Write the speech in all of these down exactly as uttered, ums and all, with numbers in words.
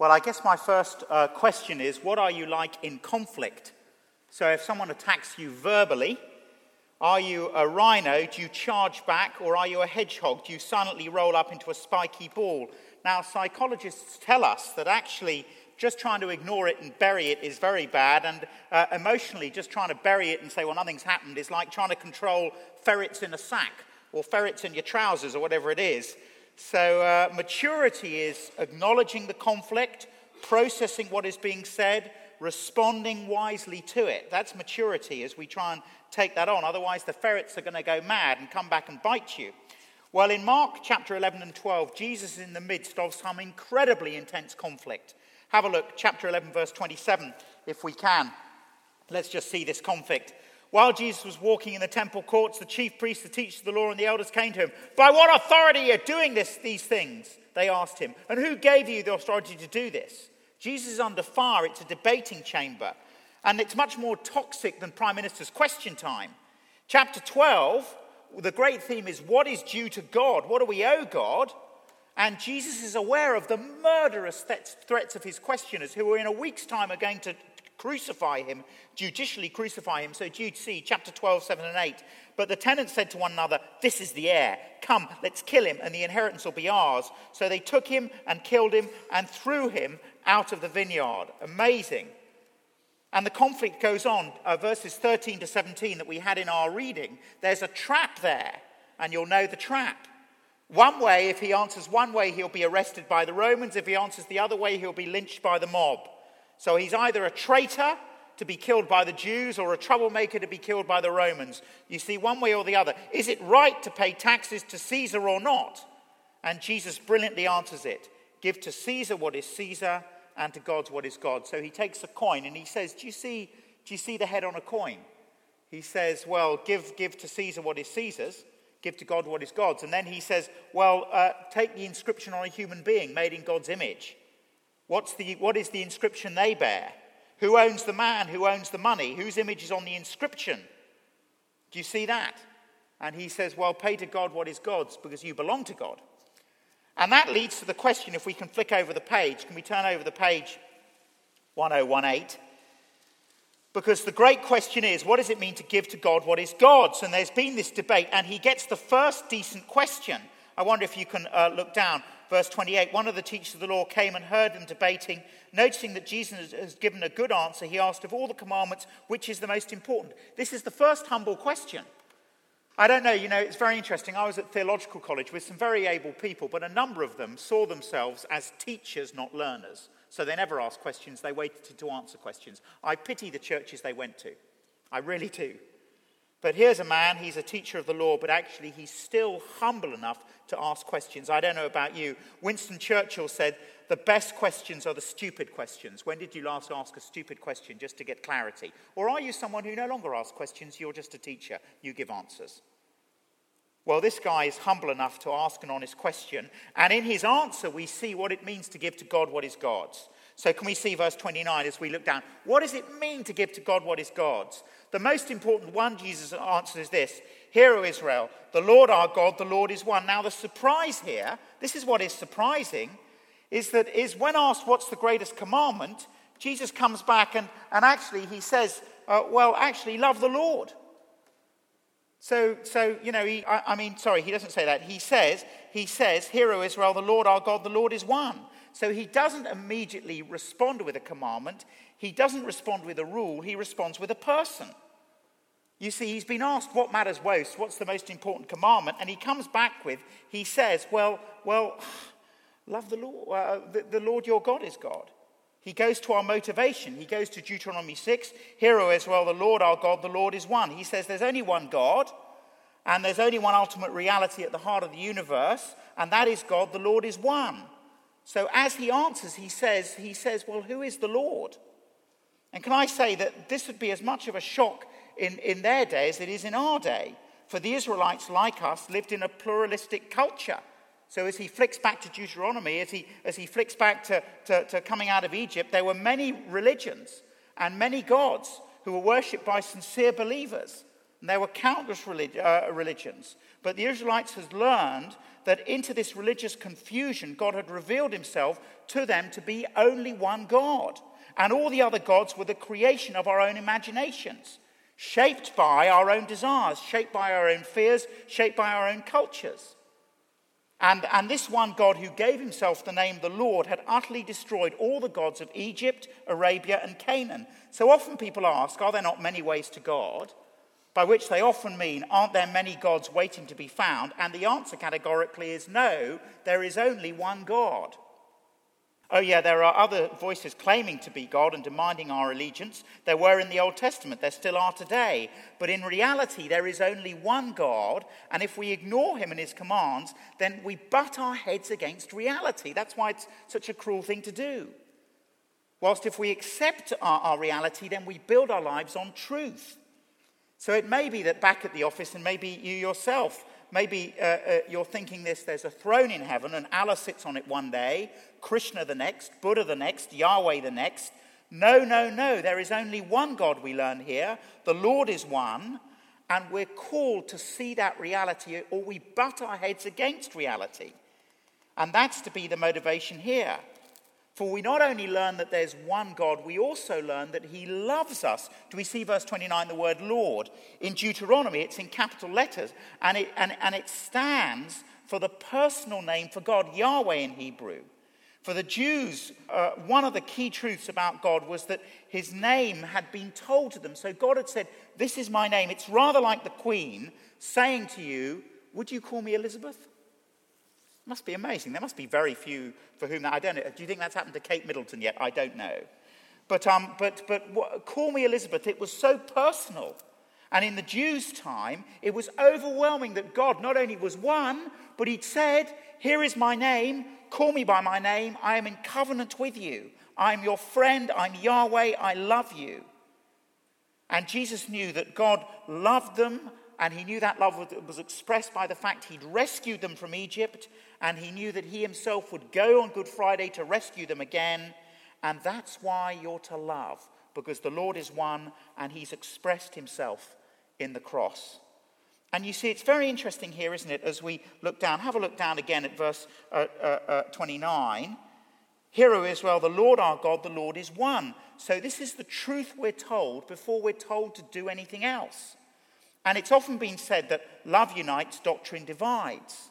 Well, I guess my first uh, question is, what are you like in conflict? So if someone attacks you verbally, are you a rhino? Do you charge back? Or are you a hedgehog? Do you silently roll up into a spiky ball? Now, psychologists tell us that actually just trying to ignore it and bury it is very bad, and uh, emotionally just trying to bury it and say, well, nothing's happened is like trying to control ferrets in a sack or ferrets in your trousers or whatever it is. So uh, maturity is acknowledging the conflict, processing what is being said, responding wisely to it. That's maturity as we try and take that on. Otherwise, the ferrets are going to go mad and come back and bite you. Well, in Mark chapter eleven and twelve, Jesus is in the midst of some incredibly intense conflict. Have a look, chapter eleven, verse twenty-seven, if we can. Let's just see this conflict. While Jesus was walking in the temple courts, the chief priests, the teachers of the law, and the elders came to him. By what authority are you doing this, these things? They asked him. And who gave you the authority to do this? Jesus is under fire. It's a debating chamber. And it's much more toxic than Prime Minister's question time. Chapter twelve, the great theme is what is due to God? What do we owe God? And Jesus is aware of the murderous threats of his questioners, who in a week's time are going to crucify him, judicially crucify him. So Jude see, chapter twelve, seven and eight. But the tenants said to one another, this is the heir. Come, let's kill him, and the inheritance will be ours. So they took him and killed him and threw him out of the vineyard. Amazing. And the conflict goes on, uh, verses thirteen to seventeen that we had in our reading. There's a trap there, and you'll know the trap. One way, if he answers one way, he'll be arrested by the Romans. If he answers the other way, he'll be lynched by the mob. So he's either a traitor to be killed by the Jews or a troublemaker to be killed by the Romans. You see, one way or the other. Is it right to pay taxes to Caesar or not? And Jesus brilliantly answers it. Give to Caesar what is Caesar, and to God what is God. So he takes a coin and he says, do you see, do you see the head on a coin? He says, well, give, give to Caesar what is Caesar's. Give to God what is God's. And then he says, well, uh, take the inscription on a human being made in God's image. What's the, what is the inscription they bear? Who owns the man? Who owns the money? Whose image is on the inscription? Do you see that? And he says, well, pay to God what is God's, because you belong to God. And that leads to the question, if we can flick over the page. Can we turn over the page ten eighteen? Because the great question is, what does it mean to give to God what is God's? And there's been this debate, and he gets the first decent question. I wonder if you can uh, look down. Verse twenty-eight, one of the teachers of the law came and heard them debating. Noticing that Jesus has given a good answer, he asked, of all the commandments, which is the most important? This is the first humble question. I don't know, you know, it's very interesting. I was at theological college with some very able people, but a number of them saw themselves as teachers, not learners. So they never asked questions, they waited to answer questions. I pity the churches they went to. I really do. But here's a man, he's a teacher of the law, but actually he's still humble enough to ask questions. I don't know about you. Winston Churchill said, the best questions are the stupid questions. When did you last ask a stupid question just to get clarity? Or are you someone who no longer asks questions, you're just a teacher, you give answers? Well, this guy is humble enough to ask an honest question, and in his answer we see what it means to give to God what is God's. So can we see verse twenty-nine as we look down? What does it mean to give to God what is God's? The most important one, Jesus answers, is this. Hear, O Israel, the Lord our God, the Lord is one. Now the surprise here, this is what is surprising, is that is when asked what's the greatest commandment, Jesus comes back and, and actually he says, uh, well, actually love the Lord. So, so you know, he, I, I mean, sorry, he doesn't say that. He says, he says, Hear, O Israel, the Lord our God, the Lord is one. So he doesn't immediately respond with a commandment. He doesn't respond with a rule. He responds with a person. You see, he's been asked what matters most, what's the most important commandment, and he comes back with, he says, well, well, love the Lord. Uh, the, the Lord your God is God. He goes to our motivation. He goes to Deuteronomy six. Hear, O Israel, the Lord our God, the Lord is one. He says there's only one God, and there's only one ultimate reality at the heart of the universe, and that is God, the Lord is one. So as he answers, he says, he says, well, who is the Lord? And can I say that this would be as much of a shock in, in their day as it is in our day? For the Israelites, like us, lived in a pluralistic culture. So as he flicks back to Deuteronomy, as he, as he flicks back to, to, to coming out of Egypt, there were many religions and many gods who were worshipped by sincere believers. And there were countless relig- uh, religions. But the Israelites had learned that into this religious confusion, God had revealed himself to them to be only one God. And all the other gods were the creation of our own imaginations, shaped by our own desires, shaped by our own fears, shaped by our own cultures. And, and this one God who gave himself the name the Lord had utterly destroyed all the gods of Egypt, Arabia, and Canaan. So often people ask, are there not many ways to God? By which they often mean, aren't there many gods waiting to be found? And the answer categorically is no, there is only one God. Oh yeah, there are other voices claiming to be God and demanding our allegiance. There were in the Old Testament, there still are today. But in reality, there is only one God, and if we ignore him and his commands, then we butt our heads against reality. That's why it's such a cruel thing to do. Whilst if we accept our, our reality, then we build our lives on truth. So it may be that back at the office, and maybe you yourself, maybe uh, uh, you're thinking this, there's a throne in heaven and Allah sits on it one day, Krishna the next, Buddha the next, Yahweh the next. No, no, no, there is only one God, we learn here. The Lord is one, and we're called to see that reality, or we butt our heads against reality. And that's to be the motivation here. For we not only learn that there's one God, we also learn that he loves us. Do we see verse twenty-nine, the word Lord? In Deuteronomy, it's in capital letters, and it, and, and it stands for the personal name for God, Yahweh in Hebrew. For the Jews, uh, one of the key truths about God was that his name had been told to them. So God had said, this is my name. It's rather like the Queen saying to you, would you call me Elizabeth? Must be amazing. There must be very few for whom that, I don't know. Do you think that's happened to Kate Middleton yet? I don't know. But um, but but what, call me Elizabeth, it was so personal. And in the Jews' time, it was overwhelming that God not only was one, but he'd said, here is my name, call me by my name, I am in covenant with you. I'm your friend, I'm Yahweh, I love you. And Jesus knew that God loved them, and he knew that love was expressed by the fact he'd rescued them from Egypt, and he knew that he himself would go on Good Friday to rescue them again. And that's why you're to love, because the Lord is one, and he's expressed himself in the cross. And you see, it's very interesting here, isn't it, as we look down. Have a look down again at verse uh, uh, uh, twenty-nine. Hear, O Israel, the Lord our God, the Lord is one. So this is the truth we're told before we're told to do anything else. And it's often been said that love unites, doctrine divides.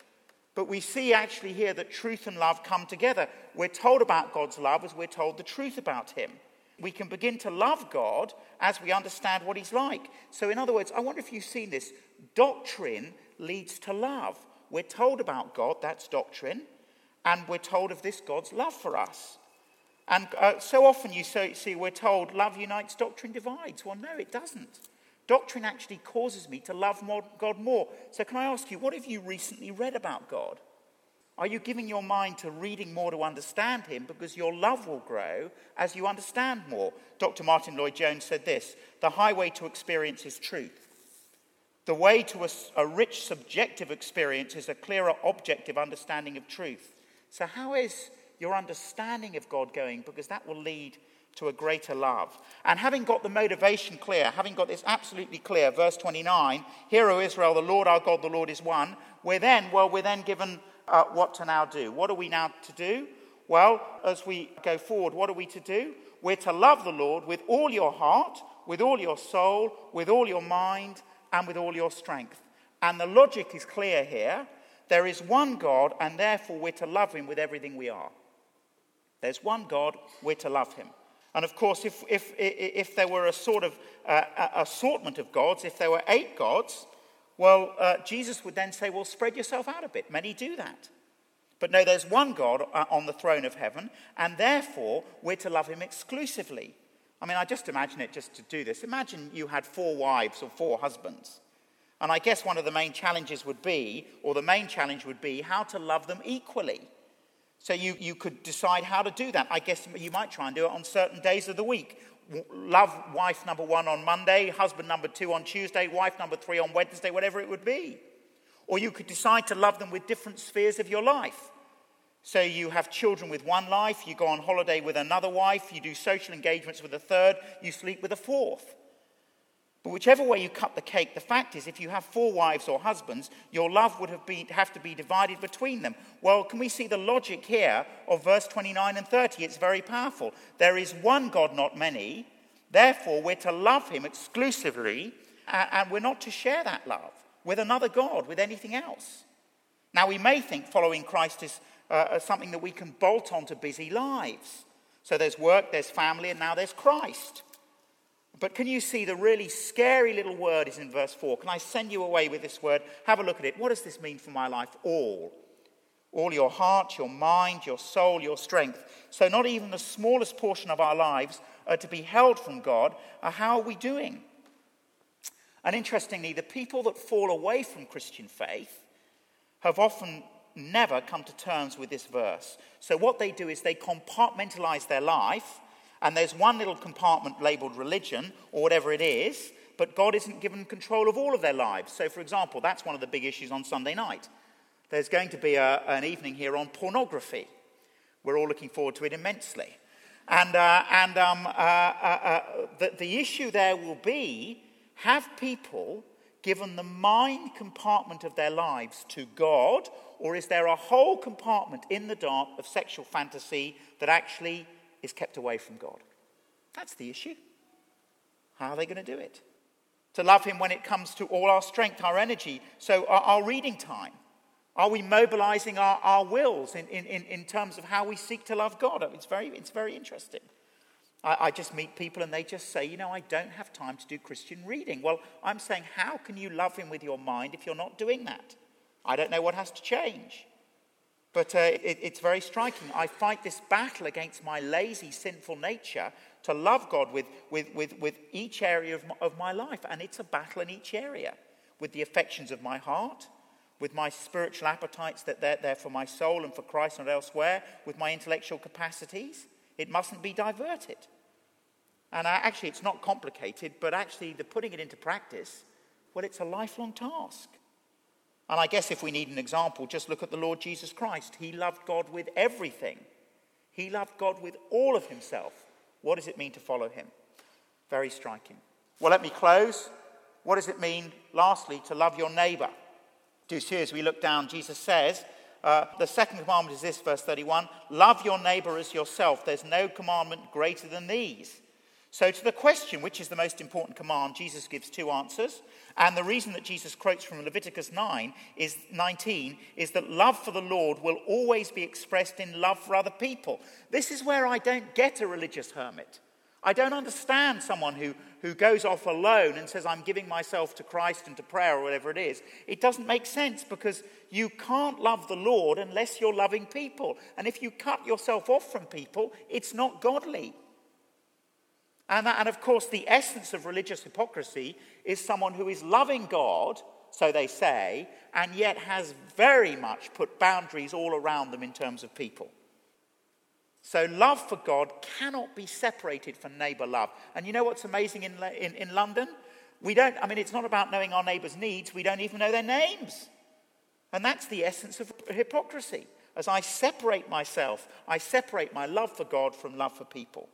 But we see actually here that truth and love come together. We're told about God's love as we're told the truth about him. We can begin to love God as we understand what he's like. So in other words, I wonder if you've seen this. Doctrine leads to love. We're told about God, that's doctrine. And we're told of this God's love for us. And uh, so often you see we're told love unites, doctrine divides. Well, no, it doesn't. Doctrine actually causes me to love more, God more. So can I ask you, what have you recently read about God? Are you giving your mind to reading more to understand him, because your love will grow as you understand more? Doctor Martin Lloyd-Jones said this: the highway to experience is truth. The way to a, a rich subjective experience is a clearer objective understanding of truth. So how is your understanding of God going? Because that will lead to a greater love. And having got the motivation clear, having got this absolutely clear, verse twenty-nine, hear, O Israel, the Lord our God, the Lord is one. We're then, well, we're then given uh, what to now do. What are we now to do? Well, as we go forward, what are we to do? We're to love the Lord with all your heart, with all your soul, with all your mind, and with all your strength. And the logic is clear here. There is one God, and therefore we're to love him with everything we are. There's one God, we're to love him. And of course, if if if there were a sort of uh, assortment of gods, if there were eight gods, well, uh, Jesus would then say, well, spread yourself out a bit. Many do that. But no, there's one God on the throne of heaven, and therefore we're to love him exclusively. I mean, I just imagine it just to do this. Imagine you had four wives or four husbands. And I guess one of the main challenges would be, or the main challenge would be, how to love them equally. So you, you could decide how to do that. I guess you might try and do it on certain days of the week. Love wife number one on Monday, husband number two on Tuesday, wife number three on Wednesday, whatever it would be. Or you could decide to love them with different spheres of your life. So you have children with one life, you go on holiday with another wife, you do social engagements with a third, you sleep with a fourth. But whichever way you cut the cake, the fact is, if you have four wives or husbands, your love would have, been, have to be divided between them. Well, can we see the logic here of verse twenty-nine and thirty? It's very powerful. There is one God, not many. Therefore, we're to love him exclusively, and we're not to share that love with another God, with anything else. Now, we may think following Christ is uh, something that we can bolt onto busy lives. So there's work, there's family, and now there's Christ. But can you see the really scary little word is in verse four? Can I send you away with this word? Have a look at it. What does this mean for my life? All. All your heart, your mind, your soul, your strength. So not even the smallest portion of our lives are to be held from God. Uh, how are we doing? And interestingly, the people that fall away from Christian faith have often never come to terms with this verse. So what they do is they compartmentalize their life, and there's one little compartment labeled religion, or whatever it is, but God isn't given control of all of their lives. So, for example, that's one of the big issues on Sunday night. There's going to be a, an evening here on pornography. We're all looking forward to it immensely. And, uh, and um, uh, uh, uh, the, the issue there will be, have people given the mind compartment of their lives to God, or is there a whole compartment in the dark of sexual fantasy that actually is kept away from God? That's the issue. How are they going to do it? To love him when it comes to all our strength, our energy. So our, our reading time. Are we mobilizing our, our wills in, in, in terms of how we seek to love God? It's very, it's very interesting. I, I just meet people and they just say, you know, I don't have time to do Christian reading. Well, I'm saying, how can you love him with your mind if you're not doing that? I don't know what has to change. But uh, it, it's very striking. I fight this battle against my lazy, sinful nature to love God with, with, with, with each area of my, of my life. And it's a battle in each area. With the affections of my heart, with my spiritual appetites that they're there for my soul and for Christ and elsewhere, with my intellectual capacities. It mustn't be diverted. And uh, actually, it's not complicated, but actually the putting it into practice, well, it's a lifelong task. And I guess if we need an example, just look at the Lord Jesus Christ. He loved God with everything. He loved God with all of himself. What does it mean to follow him? Very striking. Well, let me close. What does it mean, lastly, to love your neighbor? Do you see, as we look down, Jesus says, uh, the second commandment is this, verse thirty-one, love your neighbor as yourself. There's no commandment greater than these. So to the question, which is the most important command, Jesus gives two answers. And the reason that Jesus quotes from Leviticus nine is nineteen is that love for the Lord will always be expressed in love for other people. This is where I don't get a religious hermit. I don't understand someone who, who goes off alone and says, I'm giving myself to Christ and to prayer or whatever it is. It doesn't make sense because you can't love the Lord unless you're loving people. And if you cut yourself off from people, it's not godly. And, that, and of course, the essence of religious hypocrisy is someone who is loving God, so they say, and yet has very much put boundaries all around them in terms of people. So love for God cannot be separated from neighbour love. And you know what's amazing in, in, in London? We don't, I mean, it's not about knowing our neighbours' needs. We don't even know their names. And that's the essence of hypocrisy. As I separate myself, I separate my love for God from love for people.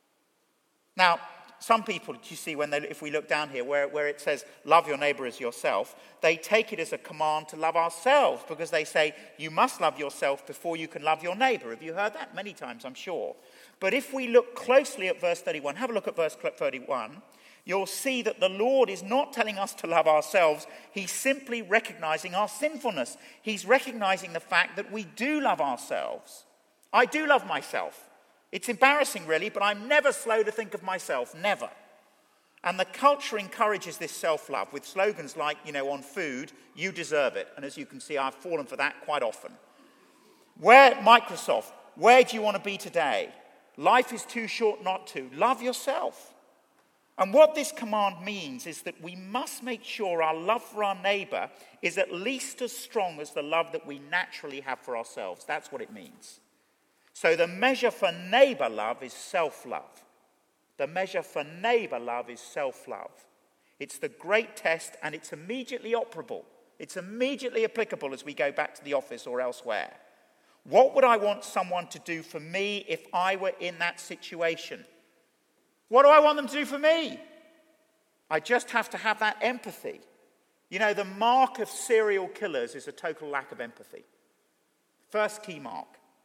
Now, some people, you see, when they, if we look down here, where, where it says, love your neighbour as yourself, they take it as a command to love ourselves, because they say, you must love yourself before you can love your neighbour. Have you heard that? Many times, I'm sure. But if we look closely at verse thirty-one, have a look at verse thirty-one, you'll see that the Lord is not telling us to love ourselves. He's simply recognizing our sinfulness. He's recognizing the fact that we do love ourselves. I do love myself. It's embarrassing, really, but I'm never slow to think of myself, never. And the culture encourages this self-love with slogans like, you know, on food, you deserve it. And as you can see, I've fallen for that quite often. Where, Microsoft, where do you want to be today? Life is too short not to. Love yourself. And what this command means is that we must make sure our love for our neighbour is at least as strong as the love that we naturally have for ourselves. That's what it means. So the measure for neighbour love is self-love. The measure for neighbour love is self-love. It's the great test, and it's immediately operable. It's immediately applicable as we go back to the office or elsewhere. What would I want someone to do for me if I were in that situation? What do I want them to do for me? I just have to have that empathy. You know, the mark of serial killers is a total lack of empathy. First key mark.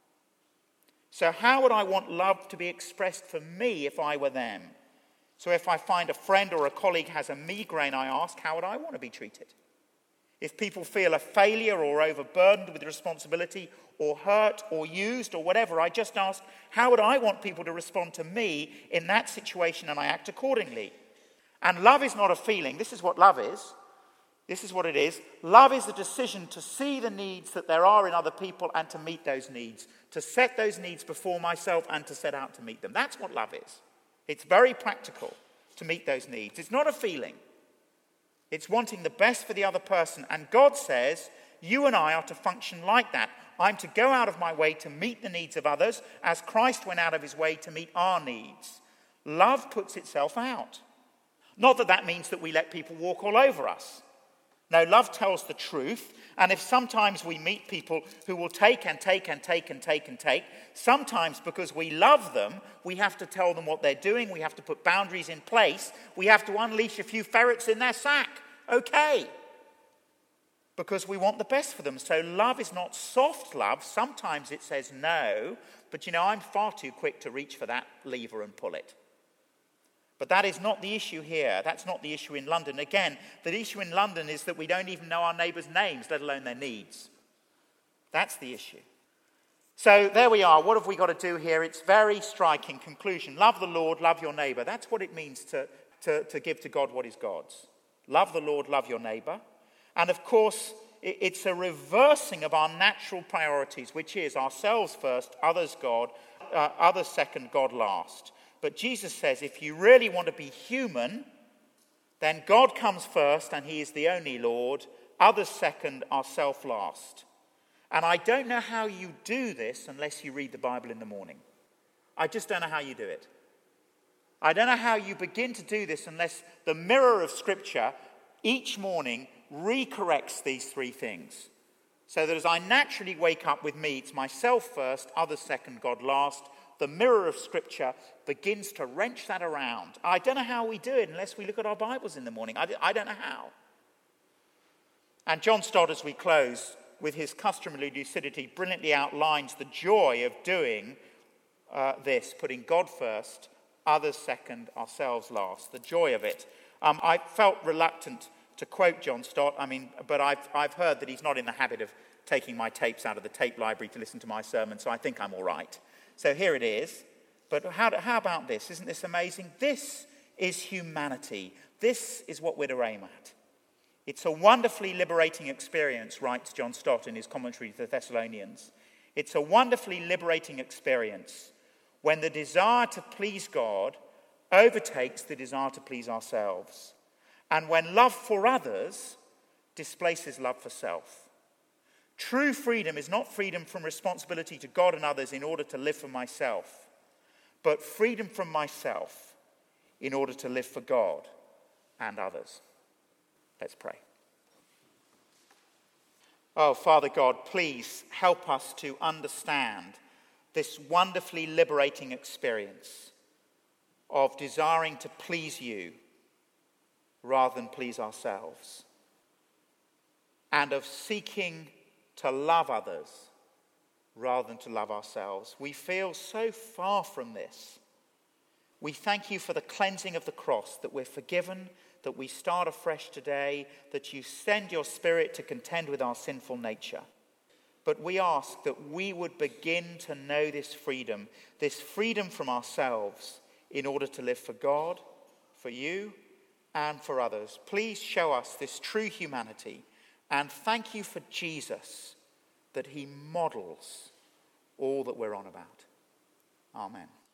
So how would I want love to be expressed for me if I were them? So if I find a friend or a colleague has a migraine, I ask, how would I want to be treated? If people feel a failure or overburdened with responsibility or hurt or used or whatever, I just ask, how would I want people to respond to me in that situation, and I act accordingly? And love is not a feeling. This is what love is. This is what it is. Love is the decision to see the needs that there are in other people and to meet those needs, to set those needs before myself and to set out to meet them. That's what love is. It's very practical to meet those needs. It's not a feeling. It's wanting the best for the other person. And God says, you and I are to function like that. I'm to go out of my way to meet the needs of others as Christ went out of his way to meet our needs. Love puts itself out. Not that that means that we let people walk all over us. No, love tells the truth. And if sometimes we meet people who will take and take and take and take and take, sometimes because we love them, we have to tell them what they're doing. We have to put boundaries in place. We have to unleash a few ferrets in their sack. Okay. Because we want the best for them. So love is not soft love. Sometimes it says no. But you know, I'm far too quick to reach for that lever and pull it. But that is not the issue here. That's not the issue in London. Again, the issue in London is that we don't even know our neighbours' names, let alone their needs. That's the issue. So there we are. What have we got to do here? It's very striking conclusion. Love the Lord, love your neighbour. That's what it means to, to, to give to God what is God's. Love the Lord, love your neighbour. And of course, it, it's a reversing of our natural priorities, which is ourselves first, others God, uh, others second, God last. But Jesus says if you really want to be human, then God comes first and he is the only Lord. Others second, ourself last. And I don't know how you do this unless you read the Bible in the morning. I just don't know how you do it. I don't know how you begin to do this unless the mirror of Scripture each morning recorrects these three things. So that as I naturally wake up with me, it's myself first, others second, God last. The mirror of Scripture begins to wrench that around. I don't know how we do it unless we look at our Bibles in the morning. I, I don't know how. And John Stott, as we close, with his customary lucidity, brilliantly outlines the joy of doing uh, this, putting God first, others second, ourselves last. The joy of it. Um, I felt reluctant to quote John Stott, I mean, but I've, I've heard that he's not in the habit of taking my tapes out of the tape library to listen to my sermon, so I think I'm all right. So here it is. But how, how about this? Isn't this amazing? This is humanity. This is what we're to aim at. It's a wonderfully liberating experience, writes John Stott in his commentary to the Thessalonians. It's a wonderfully liberating experience when the desire to please God overtakes the desire to please ourselves. And when love for others displaces love for self. True freedom is not freedom from responsibility to God and others in order to live for myself, but freedom from myself in order to live for God and others. Let's pray. Oh, Father God, please help us to understand this wonderfully liberating experience of desiring to please you rather than please ourselves, and of seeking to love others rather than to love ourselves. We feel so far from this. We thank you for the cleansing of the cross, that we're forgiven, that we start afresh today, that you send your Spirit to contend with our sinful nature. But we ask that we would begin to know this freedom, this freedom from ourselves, in order to live for God, for you, and for others. Please show us this true humanity. And thank you for Jesus, that he models all that we're on about. Amen.